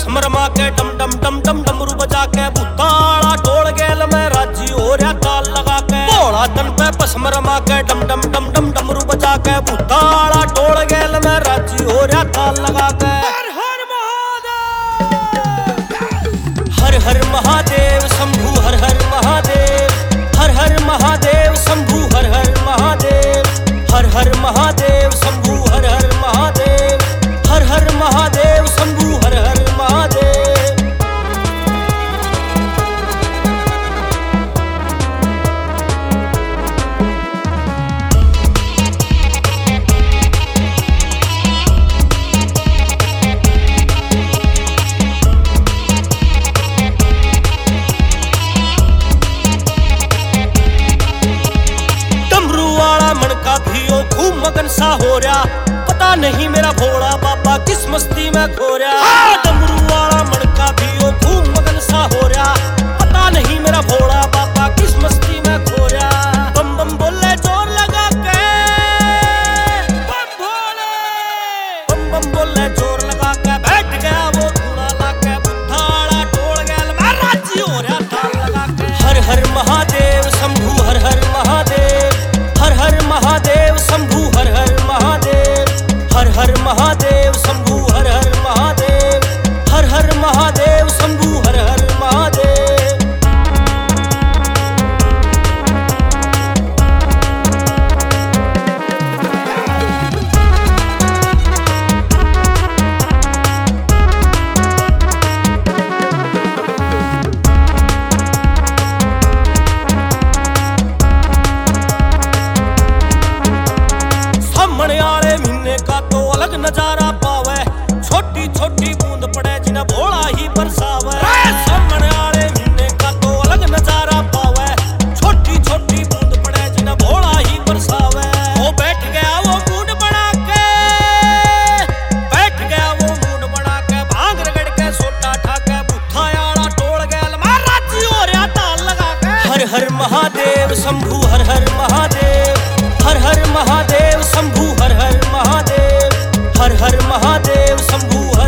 भस्म रमा के डम डम डम डम डमरू बजा के भूताड़ा टोल गेल में राजी हो रहा ताल लगा के भोला तन पे भस्म रमा के डम डम डम डम डमरू बजा के भूताड़ा टोल गेल में राजी हो रहा ताल लगा के हर हर महादेव शंभू हर हर महादेव हर हर महादेव शंभू हर हर महादेव हर हर महादेव शंभू हर हर महादेव हर हर महादेव शंभू हर हर महादेव। खूब मगन सा हो रहा पता नहीं मेरा भोला बाबा किस मस्ती में खो रहा। डमरू वाला मणका भी ओ खूब मगन सा हो रहा पता नहीं मेरा भोला बाबा किस मस्ती में खो रहा। बम बम बोले जोर लगा के बम भोले बम बम बोले जोर लगा के बैठ गया वो धूना ला के बुद्धाड़ा टोल गया मैं राजी हो रहा ताल लगा के। हर हर महादेव शंभू हर हर महादेव हर हर महादेव शंभू हर हर महादेव हर हर महादेव शंभू हर हर महादेव हर हर महादेव शंभू हर हर महादेव। नजारा पावे छोटी छोटी बूंद पड़े जिन्हें भोला ही बरसावे। सामने वाले महीने का तो अलग नजारा पावे छोटी छोटी बूंद पड़े जिन्हें भोला ही बरसावे। वो बैठ गया वो मूड बना के बैठ गया वो मूड बना के भांग रगड़ के सोटा ठाके बुद्धाड़ा टोल गया मैं राजी हो रहा ताल लगा के। हर हर महादेव शंभू हर हर महादेव हर हर महादेव शंभू हर हर महादेव हर हर महादेव शंभू